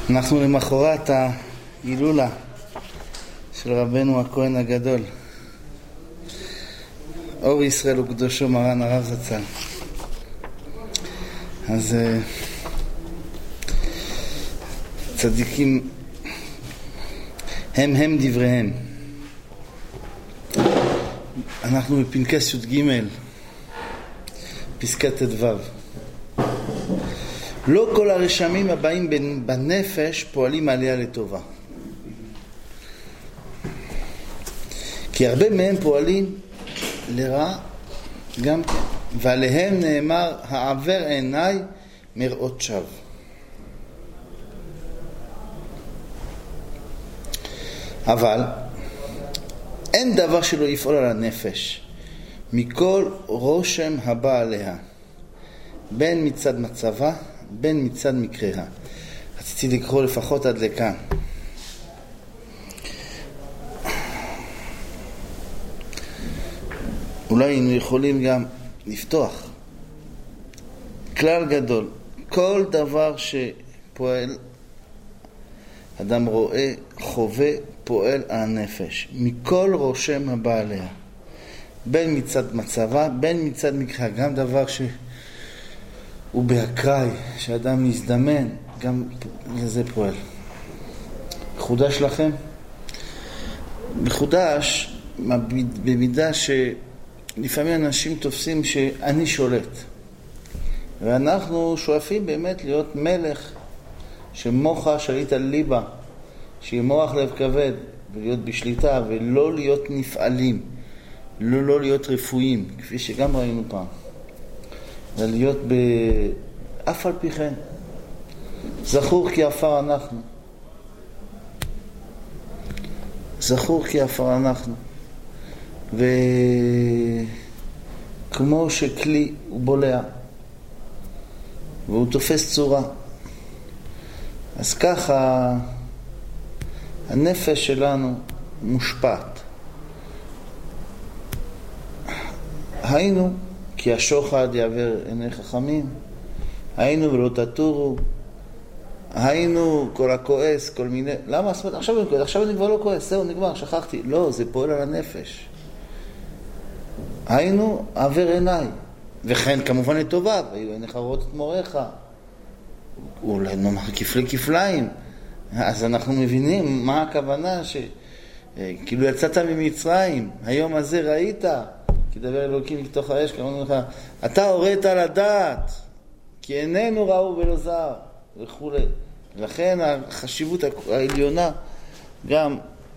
אנחנו למחרת ההילולה של רבנו הכהן הגדול, אור ישראל וקדושו מרן הרב זצ"ל. אז צדיקים הם דבריהם. אנחנו בפנקס י"ג, פסקת ט"ו. לא כל הרשמים הבאים בנפש פועלים עליה לטובה, כי הרבה מהם פועלים לרע גם כן, ועליהם נאמר העבר עיניי מראות שווא. אבל אין דבר שלא יפעול על הנפש מכל רושם הבא עליה, בין מצד מצבה בין מצד מקריה. רציתי לקרוא לפחות עד לכאן. אולי היינו יכולים גם לפתוח כלל גדול. כל דבר שפועל, אדם רואה, חווה, פועל על הנפש מכל רושם הבא עליה, בין מצד מצבה בין מצד מקריה. גם דבר הוא באקראי, שאדם מזדמן, גם לזה פועל. חודש לכם? בחודש, במידה שלפעמים אנשים תופסים שאני שולט, ואנחנו שואפים באמת להיות מלך שמוחה שליט על ליבה, שימוח לב כבד, ולהיות בשליטה, ולא להיות נפעלים, לא להיות רפואיים, כפי שגם ראינו פעם. ולהיות אף על פי כן זכור כי עפר אנחנו, זכור כי עפר אנחנו. וכמו שכלי הוא בולע והוא תופס צורה, אז ככה הנפש שלנו מושפעת. היינו כי השוחד יעבר עיני חכמים, היינו ולא תטורו, היינו כל הכועס, כל מיני. למה? עכשיו אני כבר לא כועס, זהו, נגמר, שכחתי. לא, זה פועל על הנפש. היינו עבר עיניי, וכן כמובן לטובה, והיו עיניך רואות את מוריך, אולי נאמר כפלי כפליים. אז אנחנו מבינים מה הכוונה, כאילו יצאת ממצרים, היום הזה ראית, כי דבר אלוקים בתוך האש, כאמרנו לך, אתה הורית על הדעת, כי איננו ראו ולא זר, וכו'. לכן החשיבות העליונה גם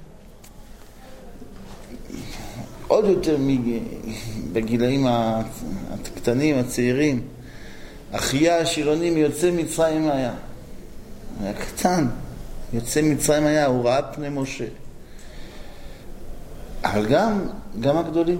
עוד יותר בגילאים הקטנים, הצעירים. אחיה השילונים יוצא מצרים היה קטן, יוצא מצרים היה, הוא ראה פני משה. אבל גם הגדולים.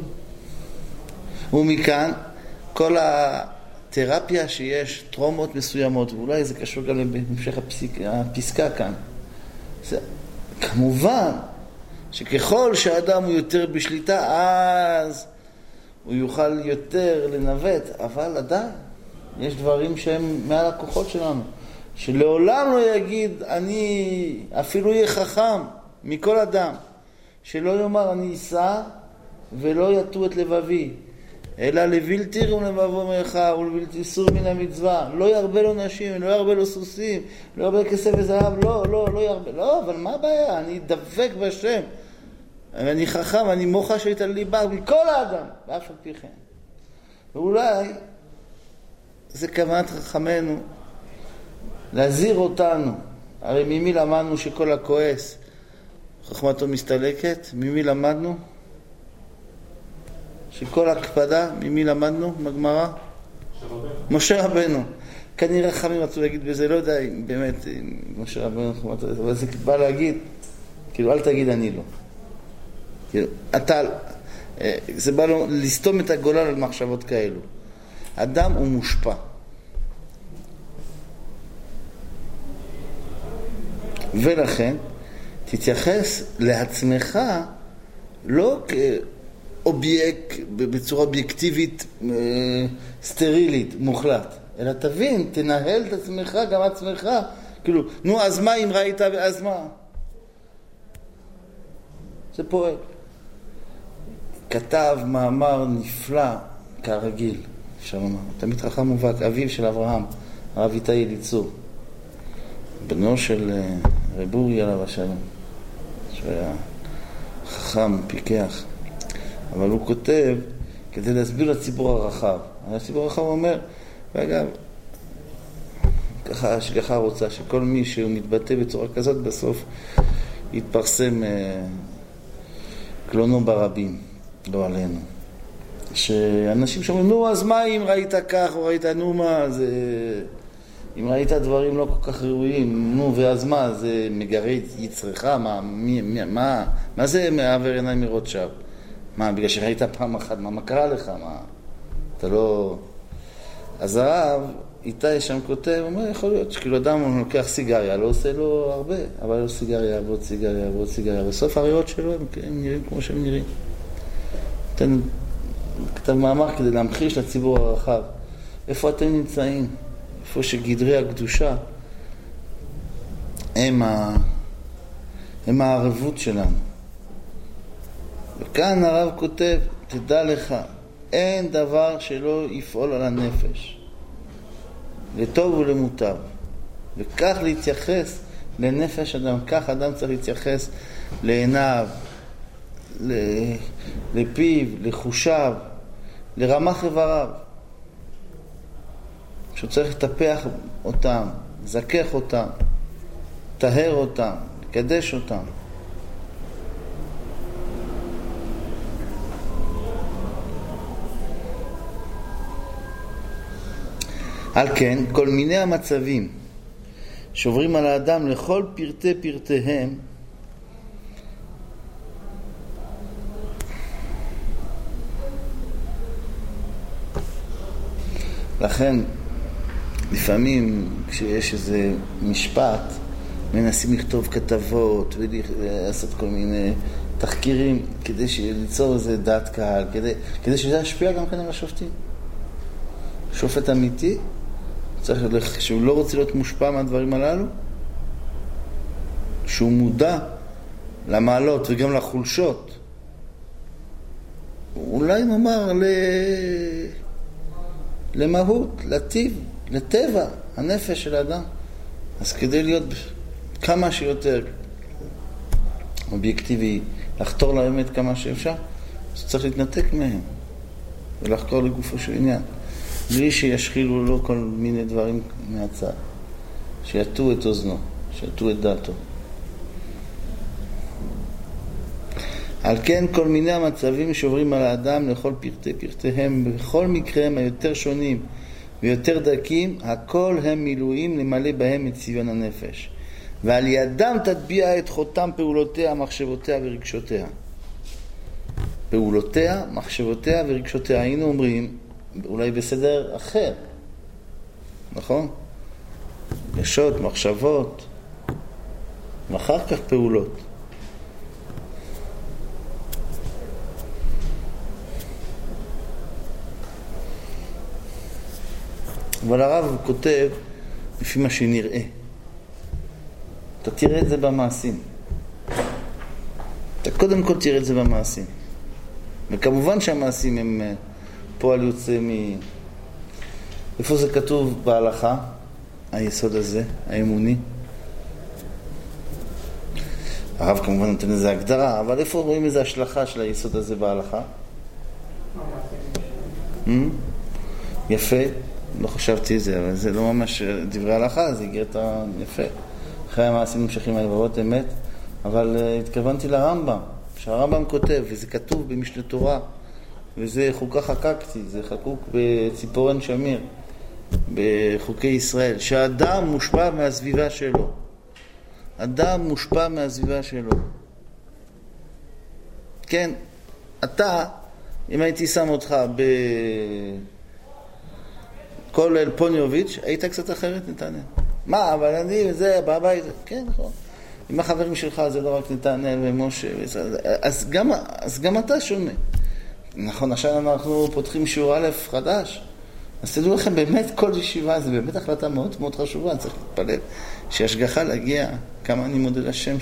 ומכאן כל התרפיה שיש, טרומות מסוימות, ואולי זה קשור גם בהמשך הפסקה כאן. זה, כמובן שככל שהאדם הוא יותר בשליטה, אז הוא יוכל יותר לנווט, אבל עדיין יש דברים שהם מעל הכוחות שלנו, שלעולם לא יגיד אני אפילו יהיה חכם מכל אדם, שלא יאמר אני אסע ולא יטו את לבבי, אלא לבלתי רום לבבו מרחב ולבלתי סור מן המצווה. לא ירבה לו נשים, לא ירבה לו סוסים, לא ירבה כסף וזהב, לא ירבה. לא, אבל מה הבעיה? אני דבק בשם, אני חכם, אני מוחה שליט על ליבה מכל האדם, ואף על פי כן. ואולי זה כוונת חכמנו להזהיר אותנו. הרי ממי למדנו שכל הכועס חוכמתו מסתלקת? ממי למדנו? שכל הקפדה, ממי למדנו? בגמרא? משה רבנו. כנראה חכמים רצו להגיד בזה, לא יודע אם באמת משה רבנו, אבל זה בא להגיד, כאילו אל תגיד אני לא. כאילו, זה בא לו לסתום את הגולל על מחשבות כאלו. אדם הוא מושפע. ולכן תתייחס לעצמך לא בצורה אובייקטיבית סטרילית, מוחלט, אלא תבין, תנהל את עצמך, גם עצמך, כאילו, נו, אז מה אם ראית ואז מה? זה פועל. כתב מאמר נפלא, כרגיל, אפשר לומר. תמיד חכם מובהק, אביו של אברהם, הרב איתי אליצור, בנו של רב אורי עליו השלום, שהוא היה חכם, פיקח. אבל הוא כותב, כדי להסביר לציבור הרחב. הציבור הרחב אומר, ואגב, ככה השגחה רוצה שכל מי שהוא מתבטא בצורה כזאת, בסוף יתפרסם קלונו ברבים, לא עלינו. שאנשים שאומרים, נו, אז מה אם ראית כך או ראית, נו מה, זה... אם ראית דברים לא כל כך ראויים, נו, ואז מה, זה מגרד יצרך, מה זה מעבר עיניים מראות שווא? מה, בגלל שראית פעם אחת, מה קרה לך? מה? אתה לא... אז הרב, איתי שם כותב, הוא אומר, יכול להיות שכאילו אדם הוא לוקח סיגריה, לא עושה לו הרבה, אבל לא סיגריה, ועוד סיגריה, ועוד סיגריה. בסוף הריאות שלו הם נראים כמו שהם נראים. כתב מאמר כדי להמחיש לציבור הרחב. איפה אתם נמצאים? איפה שגדרי הקדושה הם הערבות שלנו. וכאן הרב כותב, תדע לך, אין דבר שלא יפעול על הנפש, לטוב ולמוטב. וכך להתייחס לנפש אדם, כך אדם צריך להתייחס לעיניו, לפיו, לחושיו, לרמ"ח איבריו. שהוא צריך לטפח אותם, לזכך אותם, לטהר אותם, לקדש אותם. על כן, כל מיני המצבים שעוברים על האדם לכל פרטי פרטיהם, לכן לפעמים כשיש איזה משפט מנסים לכתוב כתבות ולעשות כל מיני תחקירים כדי ליצור איזה דעת קהל, כדי שזה ישפיע גם כן על השופטים. שופט אמיתי צריך, שהוא לא רוצה להיות מושפע מהדברים הללו, שהוא מודע למעלות וגם לחולשות, אולי נאמר למהות, לטיב, לטבע, הנפש של האדם. אז כדי להיות כמה שיותר אובייקטיבי, לחתור לאמת כמה שאפשר, אז צריך להתנתק מהם ולחקור לגופו של עניין, בלי שישחילו לו כל מיני דברים מהצד, שיטו את אוזנו, שיטו את דעתו. על כן כל מיני המצבים שעוברים על האדם לכל פרטי פרטיהם, בכל מקריהם היותר שונים ויותר דקים, הכל הם מילואים למלא בהם את צביון הנפש, ועל ידם תטביע את חותם פעולותיה, מחשבותיה ורגשותיה. פעולותיה, מחשבותיה ורגשותיה, היינו אומרים אולי בסדר אחר, נכון? רגשות, מחשבות, ואחר כך פעולות. אבל הרב כותב לפי מה שנראה. אתה תראה את זה במעשים. אתה קודם כל תראה את זה במעשים. וכמובן שהמעשים הם פועל יוצא איפה זה כתוב בהלכה? היסוד הזה, האמוני. הרב כמובן נותן איזה הגדרה, אבל איפה רואים איזה השלכה של היסוד הזה בהלכה? יפה. לא חשבתי זה, אבל זה לא ממש דברי הלכה, זה הגיע יפה. אחרי המעשים נמשכים הלבבות אמת, אבל התכוונתי לרמב"ם, שהרמב"ם כותב, וזה כתוב במשנה תורה, וזה חוקה חקקתי, זה חקוק בציפורן שמיר, בחוקי ישראל, שהאדם מושפע מהסביבה שלו. אדם מושפע מהסביבה שלו. כן, אתה, אם הייתי שם אותך כל פוניוביץ', היית קצת אחרת נתנאל. מה, אבל אני וזה, בבית, כן, נכון. עם החברים שלך זה לא רק נתנאל ומשה, אז גם אתה שונה. נכון, עכשיו אנחנו פותחים שיעור א' חדש, אז תדעו לכם, באמת כל ישיבה זה באמת החלטה מאוד מאוד חשובה, צריך להתפלל שהשגחה להגיע. כמה אני מודה לשם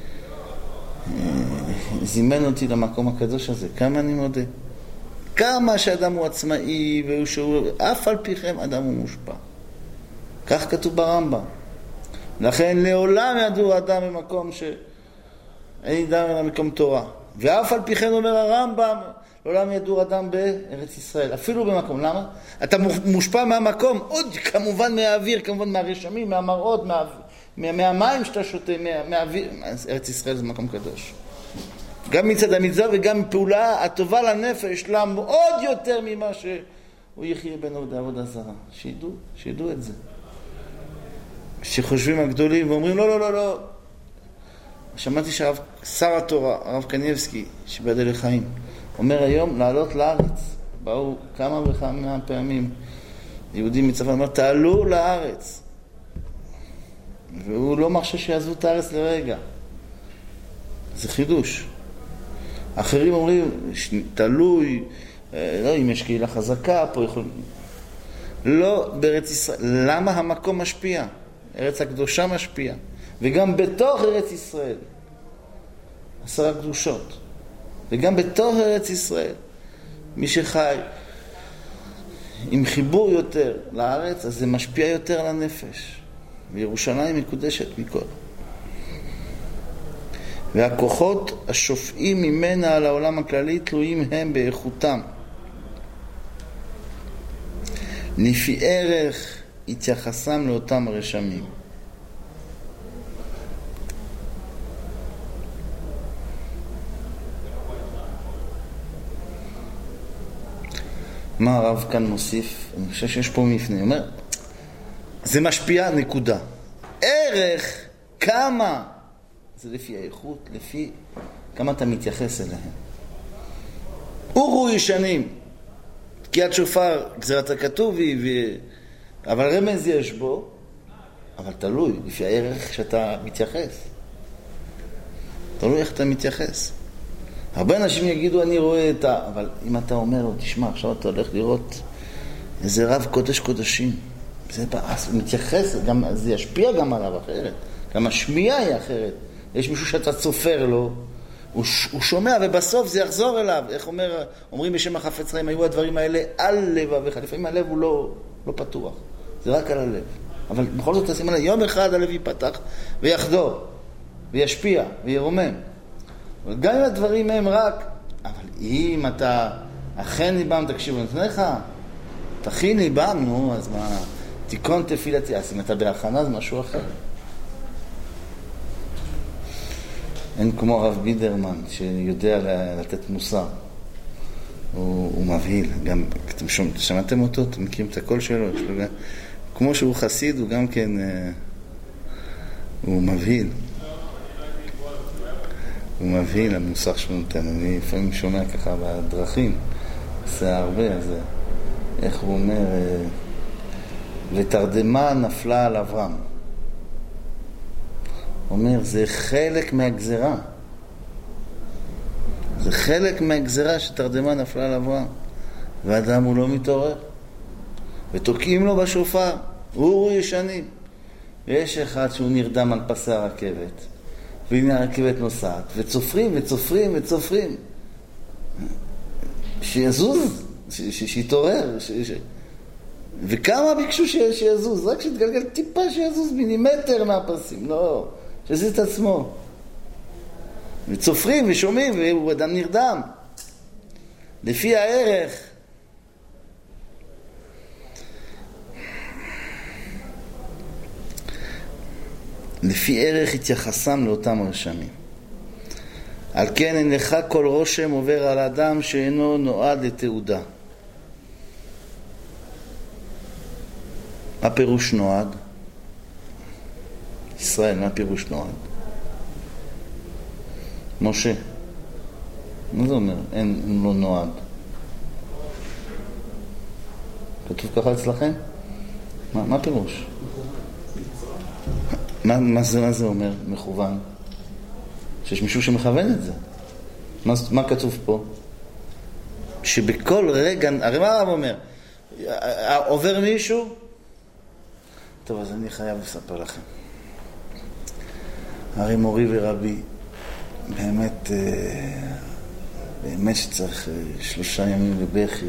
שזימן אותי למקום הקדוש הזה, כמה אני מודה. כמה שאדם הוא עצמאי, אף על פי כן אדם הוא מושפע. כך כתוב ברמב"ם. לכן לעולם ידעו אדם במקום שאין אדם אלא מקום תורה. ואף על פי כן אומר הרמב"ם, לעולם ידעו אדם בארץ ישראל, אפילו במקום. למה? אתה מושפע מהמקום, עוד כמובן מהאוויר, כמובן מהרשמים, מהמראות, מהמים שאתה שותה, מהאוויר. ארץ ישראל זה מקום קדוש. גם מצד המצווה וגם פעולה הטובה לנפש, למה עוד יותר ממה שהוא יחיה בין עבודה זרה. שידעו את זה. שחושבים הגדולים ואומרים לא. שמעתי שר התורה, הרב קניבסקי, שבדל לחיים, אומר היום לעלות לארץ. באו כמה וכמה פעמים יהודים מצפון, אומר תעלו לארץ. והוא לא מרשה שיעזבו את הארץ לרגע. זה חידוש. אחרים אומרים, תלוי, לא, אם יש קהילה חזקה, פה יכולים... לא, בארץ ישראל. למה המקום משפיע? ארץ הקדושה משפיע. וגם בתוך ארץ ישראל. 10 קדושות. וגם בתוך ארץ ישראל. מי שחי עם חיבור יותר לארץ, אז זה משפיע יותר לנפש. וירושלים מקודשת מכל. והכוחות השופעים ממנה על העולם הכללי תלויים הם באיכותם. לפי ערך התייחסם לאותם הרשמים. מה הרב כאן מוסיף? אני חושב שיש פה מפנה. הוא אומר, זה משפיע נקודה. ערך, כמה? זה לפי האיכות, לפי כמה אתה מתייחס אליהם. אורו ישנים. תקיעת שופר, גזירת הכתובי, אבל רמז יש בו, אבל תלוי, לפי הערך שאתה מתייחס. תלוי איך אתה מתייחס. הרבה אנשים יגידו, אני רואה אבל אם אתה אומר לו, תשמע, עכשיו אתה הולך לראות איזה רב קודש קודשים. זה מתייחס, זה ישפיע גם עליו אחרת. גם השמיעה היא אחרת. יש מישהו שאתה צופר לו, הוא שומע ובסוף זה יחזור אליו. איך אומרים בשם החפץ חיים, היו הדברים האלה על לבבך. לפעמים הלב הוא לא פתוח. זה רק על הלב. אבל בכל זאת תשים עליו, יום אחד הלב ייפתח ויחדור, וישפיע, וירומם. אבל גם אם הדברים הם רק, אבל אם אתה אכן ליבם, תקשיבו, נתנה לך, תכין ליבם, נו, אז מה, תיקון תפילתי, אז אם אתה בהכנה זה משהו אחר. אין כמו הרב בידרמן שיודע לתת מוסר. הוא מבהיל. גם, אתם שמעתם אותו? אתם מכירים את הקול שלו? כמו שהוא חסיד, הוא גם כן, הוא מבהיל. הוא מבהיל המוסר שהוא נותן. אני לפעמים שומע ככה בדרכים, עושה הרבה, אז איך הוא אומר, ותרדמה נפלה על אברהם. אומר, זה חלק מהגזרה. זה חלק מהגזרה שתרדמה נפלה על אברהם. ואדם הוא לא מתעורר. ותוקעים לו בשופר. הוא ישנים. ויש אחד שהוא נרדם על פסי הרכבת. והנה הרכבת נוסעת. וצופרים וצופרים וצופרים. שיזוז. שיתעורר. וכמה ביקשו שיזוז? רק שתגלגל טיפה שיזוז מילימטר מהפסים. לא. שזיז את עצמו. וצופרים ושומעים, והוא אדם נרדם. לפי הערך. לפי ערך התייחסם לאותם הרשמים. על כן אין לך כל רושם עובר על אדם שאינו נועד לתעודה. מה פירוש נועד? ישראל, מה פירוש נועד? משה. מה זה אומר? אין לו נועד. כתוב ככה אצלכם? מה פירוש? מה זה אומר? מכוון. שיש מישהו שמכוון את זה. מה כתוב פה? שבכל רגע, הרי מה הרב אומר? עובר מישהו? טוב, אז אני חייב לספר לכם. הרי מורי ורבי, באמת שצריך 3 ימים לבכי.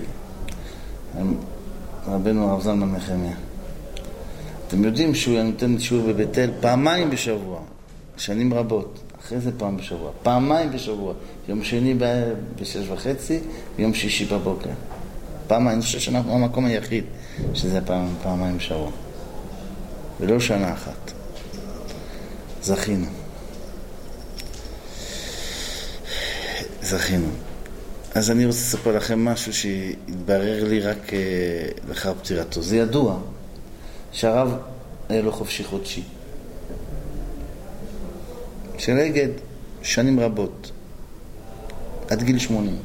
רבנו הרב זלמן נחמיה. אתם יודעים שהוא נותן שיעור בבית אל 2 בשבוע, שנים רבות. אחרי זה פעם בשבוע, 2 בשבוע. יום שני ב6:30, ויום שישי בבוקר. אני חושב שאנחנו המקום היחיד שזה 2 בשבוע. ולא שנה אחת. זכינו. אז אני רוצה לספר לכם משהו שהתברר לי רק לאחר פטירתו. זה ידוע שהרב היה לו חופשי חודשי. של אגד שנים רבות. עד גיל 80.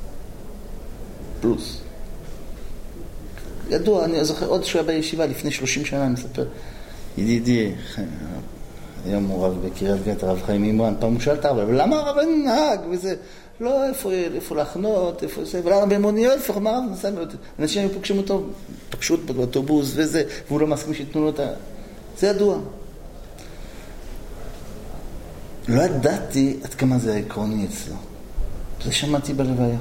פלוס. ידוע, אני זוכר עוד שהוא היה בישיבה לפני 30 שנה, אני מספר. ידידי, היום הוא רב בקריית גת, הרב חיים אימרן, פעם הוא שאל את הרב, אבל למה הרב אין נהג וזה? לא, איפה לחנות, איפה זה, ולמה במוניות, איפה מה הרב נסע מאוד. אנשים פוגשים אותו, פגשו אותו באוטובוס וזה, והוא לא מסכים שיתנו לו את ה... זה ידוע. לא ידעתי עד כמה זה עקרוני אצלו. זה שמעתי בלוויה.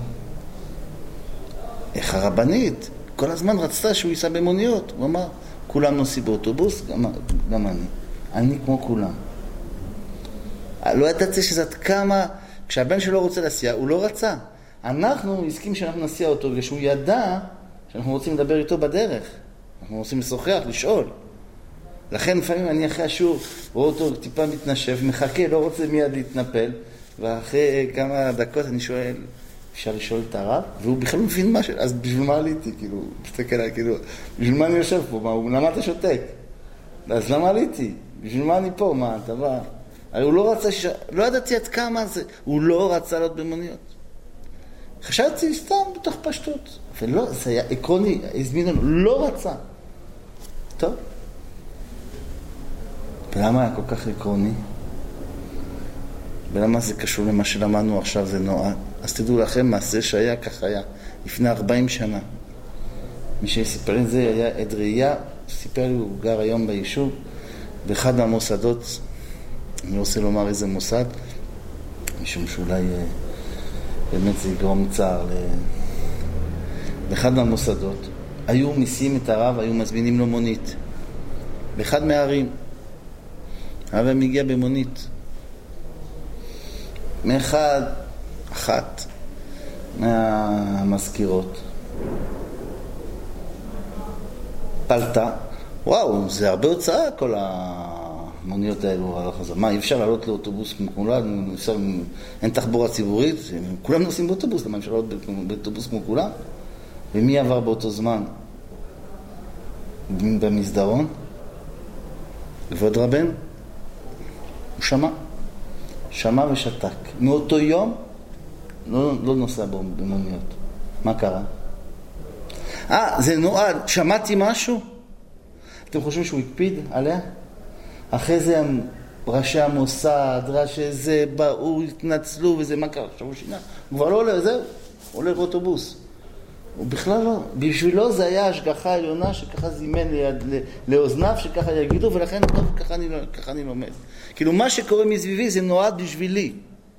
איך הרבנית כל הזמן רצתה שהוא ייסע במוניות. הוא אמר, כולם נוסעים באוטובוס, גם אני. אני כמו כולם. לא ידעתי שזה עד כמה, כשהבן שלו רוצה להסיע, הוא לא רצה. אנחנו הסכים שאנחנו נסיע אותו, בגלל שהוא ידע שאנחנו רוצים לדבר איתו בדרך. אנחנו רוצים לשוחח, לשאול. לכן לפעמים אני אחרי השיעור, רואה אותו טיפה מתנשף, מחכה, לא רוצה מיד להתנפל, ואחרי כמה דקות אני שואל, אפשר לשאול את הרב? והוא בכלל מבין מה אז בשביל מה עליתי? כאילו, תסתכל עליי, כאילו, בשביל מה אני יושב פה? למה אתה שותק? אז למה עליתי? בשביל מה אני פה? מה, אתה בא? הרי הוא לא רצה, לא ידעתי עד כמה זה, הוא לא רצה להיות במוניות. חשבתי סתם בתוך פשטות. ולא, זה היה עקרוני, הזמינו, לא רצה. טוב. ולמה היה כל כך עקרוני? ולמה זה קשור למה שלמדנו עכשיו זה נועד? אז תדעו לכם, מעשה שהיה כך היה, לפני 40 שנה. מי שסיפר את זה היה עד ראייה, סיפר לי, הוא גר היום ביישוב, באחד מהמוסדות, אני רוצה לומר איזה מוסד, משום שאולי באמת זה יגרום צער באחד מהמוסדות, היו מסיעים את הרב, היו מזמינים לו מונית. באחד מהערים, הרב מגיע במונית. אחת מהמזכירות פלטה, וואו, זה הרבה הוצאה כל המוניות האלו. מה, אי אפשר לעלות לאוטובוס כמו כולם? אין תחבורה ציבורית, כולם נוסעים באוטובוס, למה אפשר לעלות באוטובוס כמו כולם? ומי עבר באותו זמן במסדרון? כבוד רבן? הוא שמע ושתק. מאותו יום לא נוסע במוניות. מה קרה? זה נועד. שמעתי משהו? אתם חושבים שהוא הקפיד עליה? אחרי זה ראשי המוסד, ראשי זה, באו, התנצלו וזה, מה קרה? עכשיו הוא שינה. הוא כבר לא עולה, זהו. הוא עולה באוטובוס. הוא בכלל לא. בשבילו זה היה השגחה עליונה שככה זימן לאוזניו, שככה יגידו, ולכן טוב, ככה אני לומד. כאילו מה שקורה מסביבי זה נועד בשבילי.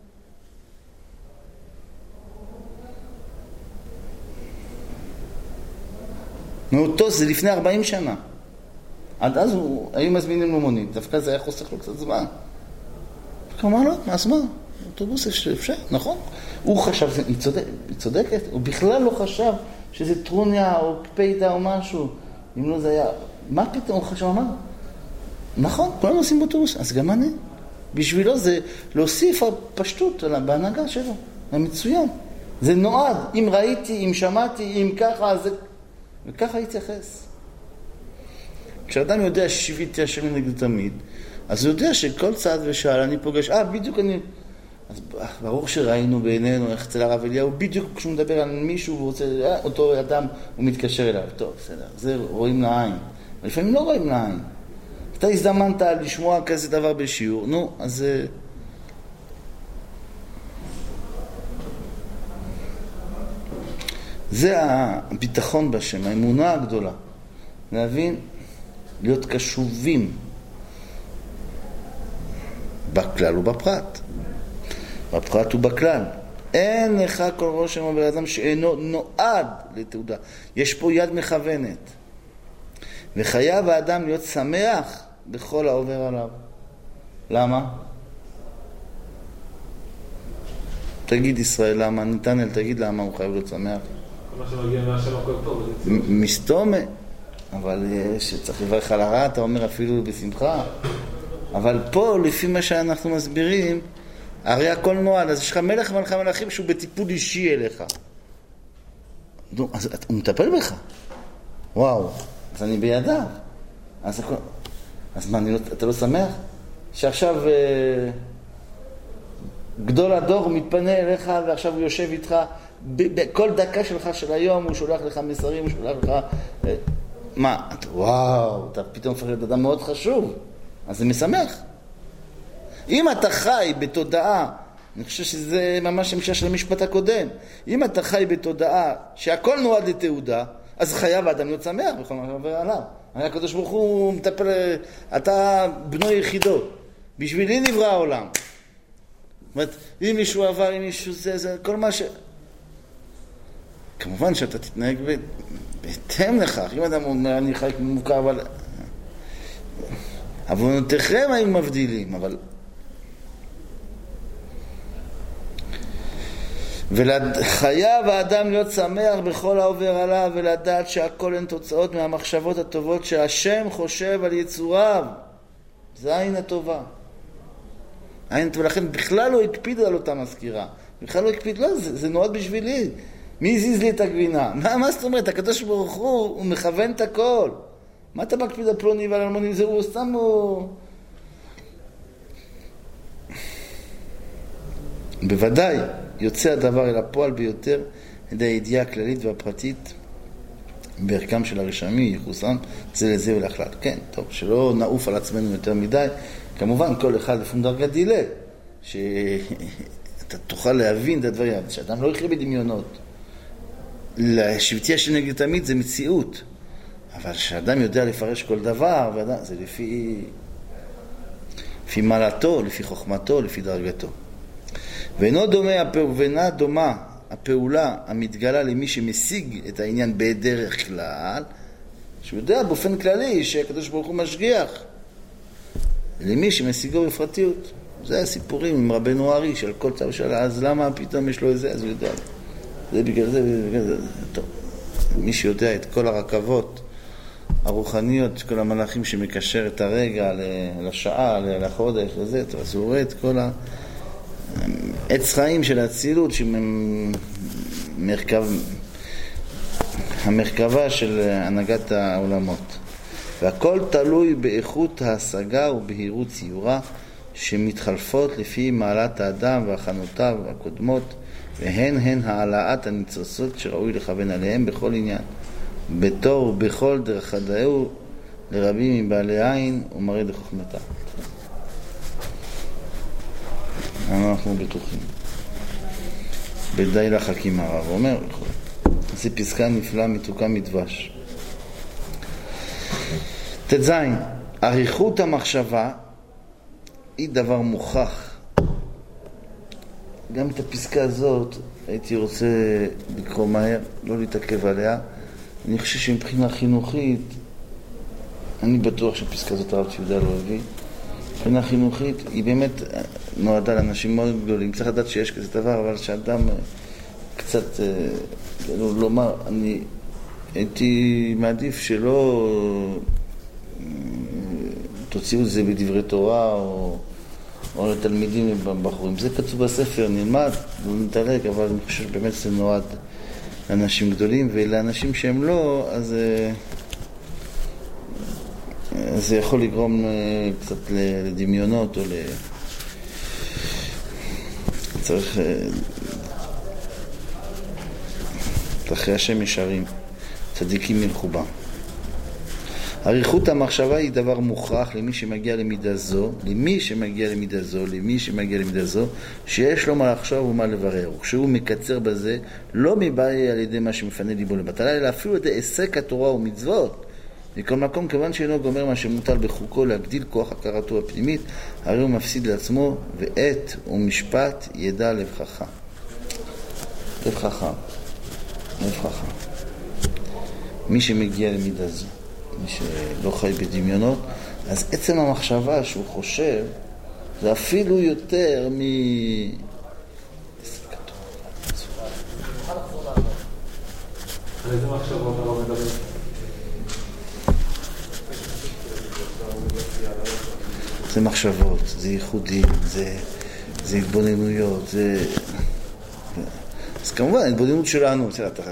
מאותו זה לפני 40 שנה. עד אז היו מזמינים לו מונית, דווקא זה היה חוסך לו קצת זמן. כלומר לא, מה זמן? אוטובוס אפשר, נכון? הוא חשב, היא צודקת, הוא בכלל לא חשב שזה טרוניה או קפידה או משהו. אם לא זה היה, מה פתאום הוא חשב, אמר? נכון, כולם עושים באוטובוס, אז גם אני. בשבילו זה להוסיף הפשטות בהנהגה שלו, זה מצוין. זה נועד, אם ראיתי, אם שמעתי, אם ככה, זה... וככה יתייחס. כשאדם יודע ששיביתי השם לנגד תמיד, אז הוא יודע שכל צעד ושאל אני פוגש, בדיוק אני... אז ברור שראינו בעינינו איך אצל הרב אליהו, בדיוק כשהוא מדבר על מישהו והוא רוצה, אותו אדם, הוא מתקשר אליו. טוב, בסדר, זה רואים לעין. לפעמים לא רואים לעין. אתה הזדמנת לשמוע כזה דבר בשיעור, נו, אז... זה הביטחון בשם, האמונה הגדולה. להבין, להיות קשובים בכלל ובפרט. בפרט ובכלל. אין לך כל ראש שם בן אדם שאינו נועד לתעודה. יש פה יד מכוונת. וחייב האדם להיות שמח בכל העובר עליו. למה? תגיד ישראל למה, נתנאל תגיד למה הוא חייב להיות שמח. כל מה שמגיע מהשם הכל טוב. מסתומה, אבל שצריך לברך על הרע, אתה אומר אפילו בשמחה. אבל פה, לפי מה שאנחנו מסבירים, הרי הכל נועד, אז יש לך מלך מלך המלכים שהוא בטיפול אישי אליך. אז הוא מטפל בך. וואו, אז אני בידיו. אז מה, אתה לא שמח? שעכשיו גדול הדור מתפנה אליך ועכשיו הוא יושב איתך בכל דקה שלך של היום, הוא שולח לך מסרים, הוא שולח לך... מה? וואו, אתה פתאום הופך להיות אדם מאוד חשוב. אז זה משמח. אם אתה חי בתודעה, אני חושב שזה ממש המשך של המשפט הקודם, אם אתה חי בתודעה שהכל נועד לתעודה, אז חייב האדם להיות שמח בכל מה שעובר עליו. הרי הקדוש ברוך הוא מטפל, אתה בנו יחידו, בשבילי נברא העולם. זאת אומרת, אם מישהו עבר, אם מישהו זה כל מה ש... כמובן שאתה תתנהג בהתאם לכך. אם אדם אומר, אני חי מוכר, אבל... עוונותיכם היו מבדילים, אבל... וחייב האדם להיות שמח בכל העובר עליו ולדעת שהכל הן תוצאות מהמחשבות הטובות שהשם חושב על יצוריו. זה העין הטובה. ולכן בכלל לא הקפיד על אותה מזכירה. בכלל לא הקפיד, לא, זה נועד בשבילי. מי הזיז לי את הגבינה? מה זאת אומרת? הקדוש ברוך הוא מכוון את הכל. מה אתה מקפיד על פלוני ועל אלמוני? זה הוא סתם הוא... בוודאי יוצא הדבר אל הפועל ביותר ידי הידיעה הכללית והפרטית בערכם של הרשמי, ייחוסם זה לזה ולכלל. כן, טוב, שלא נעוף על עצמנו יותר מדי. כמובן, כל אחד לפעמים דרגה דילה, שאתה תוכל להבין את הדברים, שאדם לא יחיה בדמיונות. לשבטיה של נגד תמיד זה מציאות, אבל שאדם יודע לפרש כל דבר, זה לפי מעלתו, לפי חוכמתו, לפי דרגתו. ואינה דומה הפעולה המתגלה למי שמשיג את העניין בדרך כלל, שהוא יודע באופן כללי שהקדוש ברוך הוא משגיח, למי שמשיגו בפרטיות. זה הסיפורים עם רבנו ארי של כל צו שלה, אז למה פתאום יש לו איזה, אז הוא יודע. זה בגלל זה, בגלל זה. טוב, מי שיודע את כל הרכבות הרוחניות, כל המלאכים שמקשר את הרגע לשעה, לחודש, לזה, טוב, אז הוא רואה את כל עץ חיים של הצילות, המרכבה של הנהגת העולמות. והכל תלוי באיכות ההשגה ובהירות ציורה שמתחלפות לפי מעלת האדם והכנותיו הקודמות, והן העלאת הניצוצות שראוי לכוון עליהם בכל עניין, בתור ובכל דרך הדאו לרבים מבעלי עין ומראה דחוכמתה. אנחנו בטוחים. בדי לחכים הרב אומר, זה פסקה נפלאה מתוקה מדבש. תזין, אריכות המחשבה היא דבר מוכח. גם את הפסקה הזאת הייתי רוצה לקרוא מהר, לא להתעכב עליה. אני חושב שמבחינה חינוכית, אני בטוח שהפסקה הזאת הרב יהודה לא הביא. מבחינה חינוכית היא באמת נועדה לאנשים מאוד גדולים. צריך לדעת שיש כזה דבר, אבל שאדם קצת, לומר, אני הייתי מעדיף שלא תוציאו את זה בדברי תורה או לתלמידים בחורים. זה כתוב בספר, נלמד, לא נתערק, אבל אני חושב שבאמת זה נועד לאנשים גדולים, ולאנשים שהם לא, אז זה יכול לגרום קצת לדמיונות או צריך אחרי השם ישרים, צדיקים מלכו בה. אריכות המחשבה היא דבר מוכרח למי שמגיע למידה זו, שיש לו מה לחשוב ומה לברר. וכשהוא מקצר בזה, לא מבעיה על ידי מה שמפנה ליבו לבטלה, אלא אפילו על ידי עסק התורה ומצוות. מכל מקום, כיוון שאינו גומר מה שמוטל בחוקו להגדיל כוח הכרתו הפנימית, הרי הוא מפסיד לעצמו, ועת ומשפט ידע לב חכם. לב חכם. מי שמגיע למידה זו, מי שלא חי בדמיונות, אז עצם המחשבה שהוא חושב, זה אפילו יותר מ... על איזה מחשבות אתה לא מדבר? זה מחשבות, זה ייחודים, זה התבוננויות, זה... אז כמובן, התבוננות שלנו,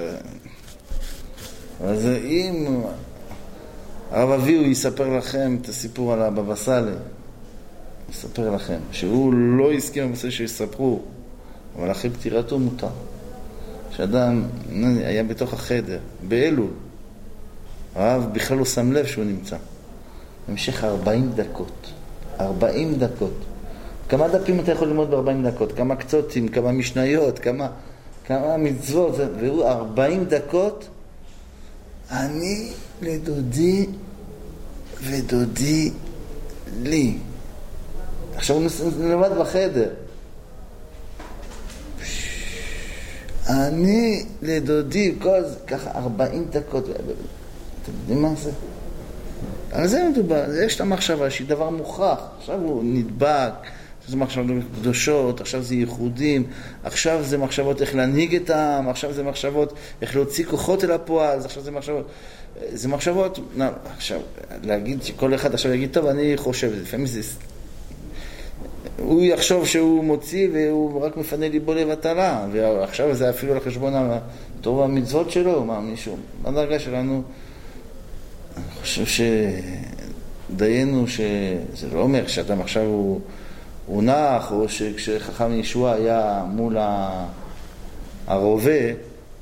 אז אם הרב אביהו יספר לכם את הסיפור על הבבא סאלי, יספר לכם, שהוא לא הסכים בנושא שיספרו, אבל אחרי פטירתו מותר. שאדם היה בתוך החדר, באלול, הרב בכלל לא שם לב שהוא נמצא. במשך 40 דקות. 40 דקות. כמה דפים אתה יכול ללמוד ב-40 דקות? כמה קצותים, כמה משניות, כמה מצוות, והוא 40 דקות, אני לדודי ודודי לי. עכשיו הוא נלמד בחדר. אני לדודי, כל זה, ככה 40 דקות. אתם יודעים מה זה? על זה מדובר, יש את המחשבה שהיא דבר מוכרח. עכשיו הוא נדבק, עכשיו זה מחשבות קדושות, עכשיו זה ייחודים, עכשיו זה מחשבות איך להנהיג את העם, עכשיו זה מחשבות איך להוציא כוחות אל הפועל, עכשיו זה מחשבות, עכשיו להגיד שכל אחד עכשיו יגיד, טוב, אני חושב, לפעמים זה... הוא יחשוב שהוא מוציא והוא רק מפנה ליבו לבטלה, ועכשיו זה אפילו על חשבון התורה והמצוות שלו, מה מישהו, בדרגה שלנו, אני חושב שדיינו שזה לא אומר שאדם עכשיו הוא נח, או שכשחכם ישוע היה מול הרובה,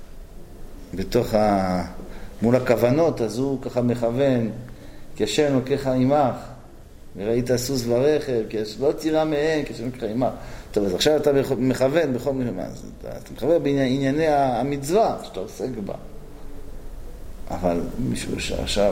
מול הכוונות, אז הוא ככה מכוון, כי השם לוקחה עמך, וראית סוס ורכב, כי לא תירא מהם, כי השם לוקחה עמך. טוב, אז עכשיו אתה מכוון בכל מיני, אתה מכוון בענייני המצווה שאתה עוסק בה. אבל מישהו שעכשיו,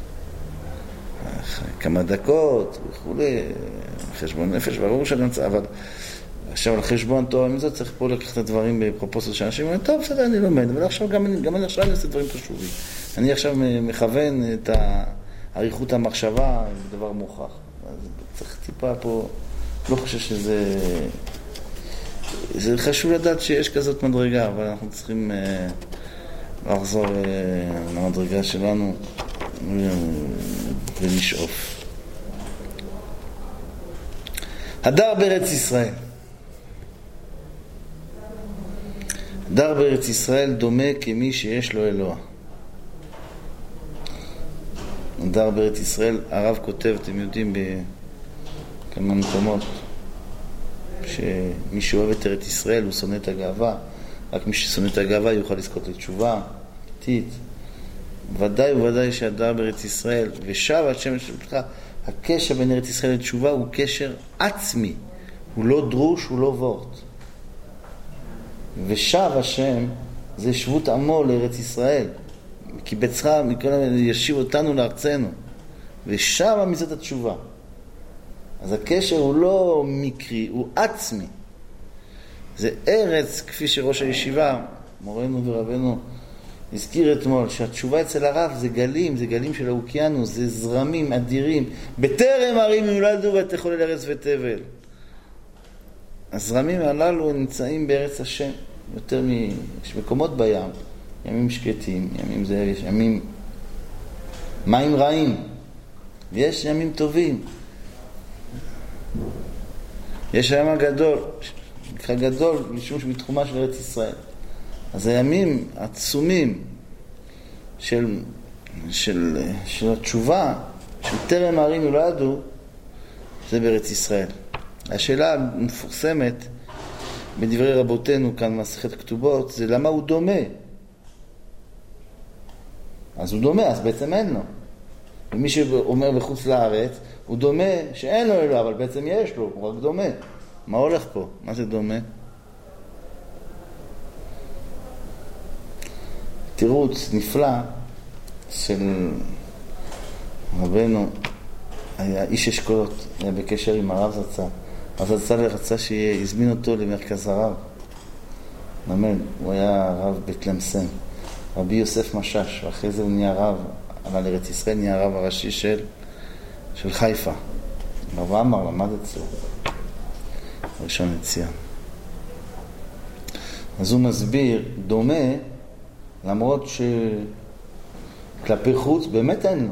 כמה דקות וכולי, חשבון נפש, ברור שאני נמצא, אבל עכשיו על חשבון תורה מזאת צריך פה לקחת את הדברים בפרופורציות שאנשים אומרים, טוב, בסדר, אני לומד, אבל עכשיו גם אני עכשיו אני עושה דברים חשובים. אני עכשיו מכוון את אריכות המחשבה, זה דבר מוכח. אז צריך טיפה פה, לא חושב שזה... זה חשוב לדעת שיש כזאת מדרגה, אבל אנחנו צריכים לחזור למדרגה שלנו ולשאוף. הדר בארץ ישראל. הדר בארץ ישראל דומה כמי שיש לו אלוה. הדר בארץ ישראל, הרב כותב, אתם יודעים, בכמה מקומות, שמי שאוהב את ארץ ישראל הוא שונא את הגאווה, רק מי ששונא את הגאווה יוכל לזכות לתשובה אמיתית. ודאי וודאי שהדר בארץ ישראל ושב השם שלך, הקשר בין ארץ ישראל לתשובה הוא קשר עצמי, הוא לא דרוש, הוא לא וורט. ושב השם זה שבות עמו לארץ ישראל, כי בצך מכל ישיב אותנו לארצנו, ושב מזאת התשובה. אז הקשר הוא לא מקרי, הוא עצמי. זה ארץ, כפי שראש הישיבה, מורנו ורבנו, הזכיר אתמול, שהתשובה אצל הרב זה גלים של האוקיינוס, זה זרמים אדירים. בטרם ערים יולדו ותחולל ארץ ותבל. הזרמים הללו נמצאים בארץ השם, יותר יש מקומות בים, ימים שקטים, ימים זה, יש ימים מים רעים, ויש ימים טובים. יש היום הגדול, נקרא גדול, משום שבתחומה של ארץ ישראל. אז הימים עצומים של התשובה, של טרם הערים יולדו, זה בארץ ישראל. השאלה המפורסמת בדברי רבותינו כאן במסכת כתובות, זה למה הוא דומה. אז הוא דומה, אז בעצם אין לו. ומי שאומר בחוץ לארץ, הוא דומה שאין לו אלוה, אבל בעצם יש לו, הוא רק דומה. מה הולך פה? מה זה דומה? תירוץ נפלא של רבנו, היה איש אשכולות, היה בקשר עם הרב זצ"ל. הרב זצ"ל רצה שיזמין אותו למרכז הרב. נאמן, הוא היה רב בתלמסן. רבי יוסף משש, ואחרי זה הוא נהיה רב, עלה לארץ ישראל, נהיה הרב הראשי של חיפה. רב עמר למד אצלו, ראשון לציון. אז הוא מסביר, דומה, למרות שכלפי חוץ באמת אין לו.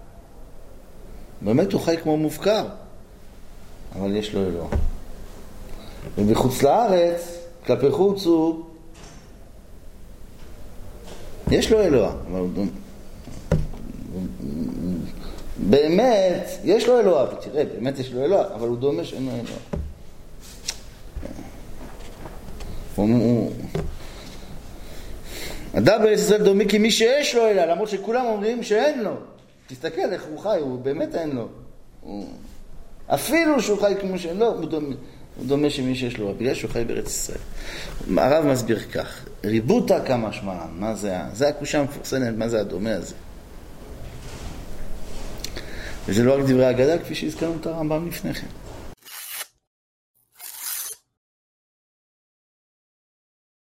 באמת הוא חי כמו מופקר, אבל יש לו אלוה. ובחוץ לארץ, כלפי חוץ הוא, יש לו אלוה, אבל הוא דומה. באמת, יש לו אלוה, ותראה, באמת יש לו אלוה, אבל הוא דומה שאין לו אלוה. אדם בארץ ישראל דומה כי מי שיש לו אלוה, למרות שכולם אומרים שאין לו. תסתכל איך הוא חי, הוא באמת אין לו. אפילו שהוא חי כמו שאין לו, הוא דומה שמי שיש לו, בגלל שהוא חי בארץ ישראל. הרב מסביר כך, ריבותא כמשמע, מה זה? זה הקושה המפורסמת, מה זה הדומה הזה? וזה לא רק דברי אגדה, כפי שהזכרנו את הרמב"ם לפני כן.